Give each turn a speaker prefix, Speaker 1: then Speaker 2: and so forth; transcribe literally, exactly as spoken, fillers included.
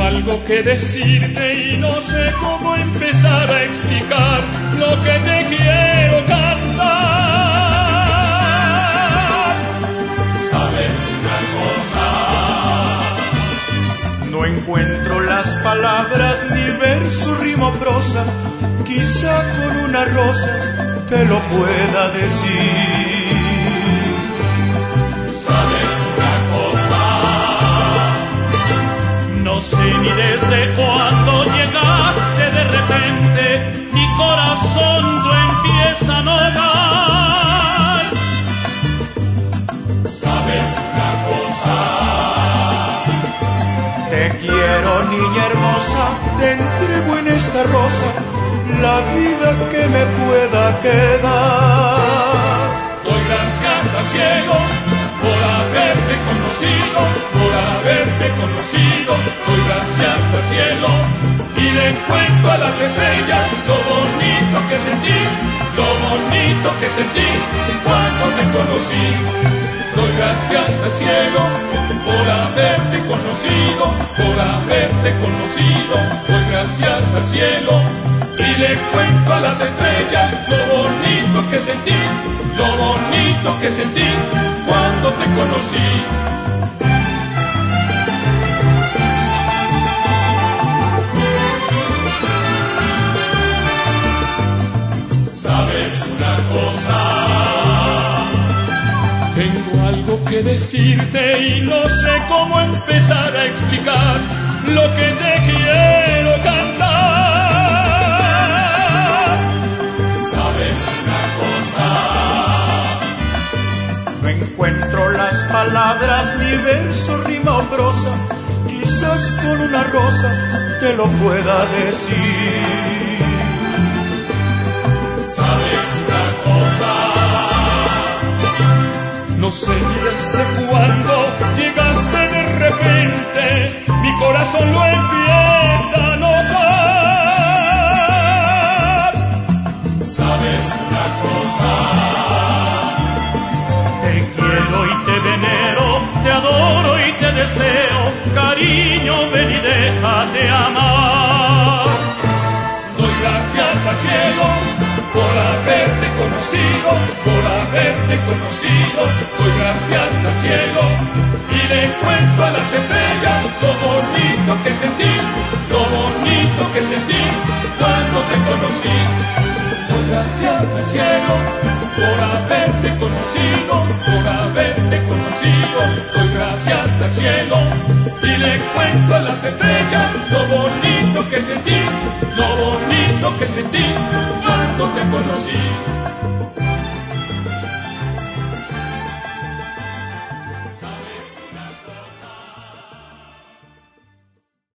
Speaker 1: algo que decirte y no sé cómo empezar a explicar lo que te quiero cantar.
Speaker 2: ¿Sabes una cosa? No encuentro las palabras, ni verso, rima o prosa. Quizá con una rosa te lo pueda decir. ¿Sabes una cosa?
Speaker 1: No sé ni desde cuándo llegaste de repente, mi corazón lo empieza a notar.
Speaker 2: ¿Sabes una cosa? Te quiero, niña hermosa, te entrego en esta rosa la vida que me pueda quedar.
Speaker 1: Doy gracias al cielo por haberte conocido, por haberte conocido. Doy gracias al cielo y le cuento a las estrellas lo bonito que sentí, lo bonito que sentí cuando te conocí. Doy gracias al cielo por haberte conocido, por haberte conocido. Doy gracias al cielo y le cuento a las estrellas lo bonito que sentí, lo bonito que sentí cuando te conocí.
Speaker 2: ¿Sabes una cosa?
Speaker 1: Tengo algo que decirte y no sé cómo empezar a explicar lo que te quiero cantar.
Speaker 2: ¿Sabes una cosa? No encuentro las palabras, ni verso, rima o prosa. Quizás con una rosa te lo pueda decir. ¿Sabes una cosa?
Speaker 1: No sé ni desde cuándo llegaste de repente, mi corazón lo empieza a notar.
Speaker 2: ¿Sabes una cosa?
Speaker 1: Te quiero y te venero, te adoro y te deseo, cariño, ven y déjate amar. Doy gracias al cielo por haberte conocido, por haberte conocido. Doy gracias al cielo y le cuento a las estrellas lo bonito que sentí, lo bonito que sentí cuando te conocí. Doy gracias al cielo por haberte conocido, por haberte conocido. Doy gracias al cielo y le cuento a las estrellas lo bonito que sentí, lo bonito que sentí cuando te conocí.